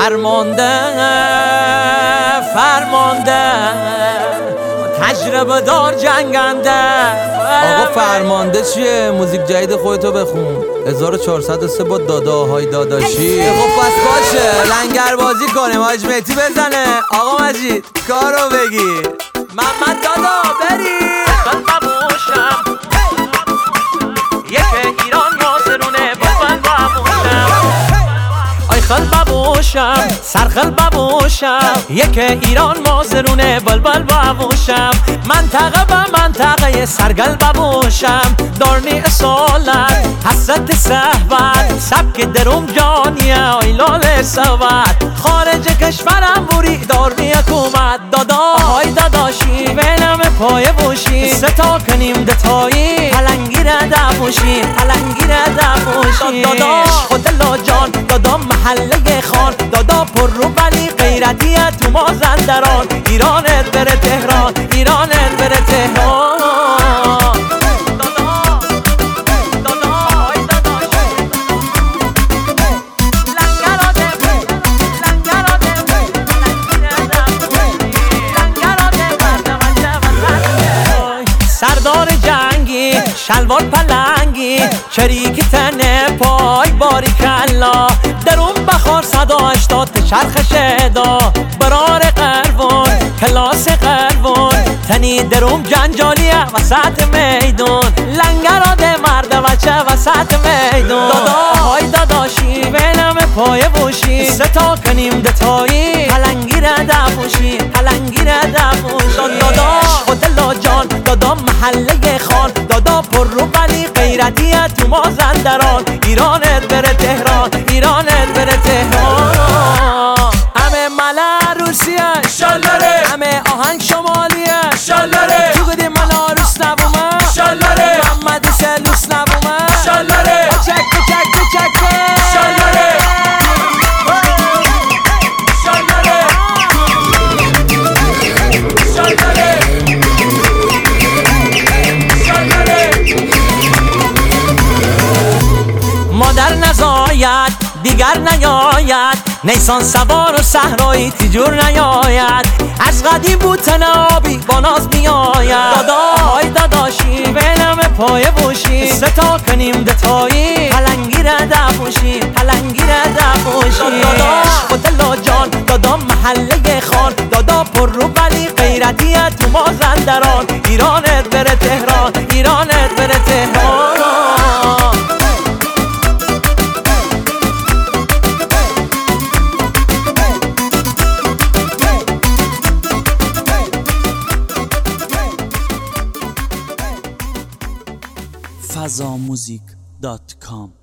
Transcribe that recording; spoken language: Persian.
فرمانده تجربه دار جنگنده. آقا فرمانده چیه؟ موزیک جدید خودتو بخون. 1403 با داداهای داداشی. خب پس باشه لنگر بازی کنیم. حاج مهدی بزنه. آقا مجید کارو بگیر. محمد دادا بری بابوشم یک ایران ناصرونه بابن بابوشم. آی خل بابوشم سرخل بابوشم یک ایران مازرونه بلبل بابوشم. منطقه به منطقه سرگل بابوشم. دارنی اصالت حسرت صحبت سبک دروم جانیه آی لال صحبت. خارج کشورم بوری دارنی حکومت. دادا های داداشی بینم پای بوشی ستا کنیم دتایی پلنگی را دبوشی پلنگی را دبوشی. دادا خود لاجان دادا محله خان دادا پر رو بلی غیرتیه تو مازندران. ایرانت بره تهران ایرانت بره تهران. سردار جنگی شلوار پلنگی چریکی تنه پای باری کلا. درون بخار 180 چرخ شدا. برار قربون کلاس قربون تنی درون جنجالیه وسط میدون. لنگراده مرد بچه وسط میدون. دادا های داداشی بینم پای بوشی ستا کنیم دتایی پلنگی را دبوشی پلنگی را دبوشی. دادا خود لاجان دادا محله خان دادا پر رو بلی غیرتیه تو مازندران. ایرانت بره تهران ایرانت بره تهران. همه ملا روسیه شالره همه آهنگ شمالیه شالره تو گدی ملا روس نبومه شالره محمد سلوس نبومه شالره چک شالره شالره شالره مادر نزاید دیگر نیاید نیسان سوار و صحرایی تیجور نیاید. از قدیم بود تنابی با ناز میآید. دادا های داداشی بینم پای بوشی ستا کنیم دتایی پلنگی را دبوشی پلنگی را دبوشی. دادا خود لاجان دادا محله خان دادا پر رو بلی غیرتیه تو مازندران. ایرانت بره تهران ایرانت بره تهران. fazamusic.com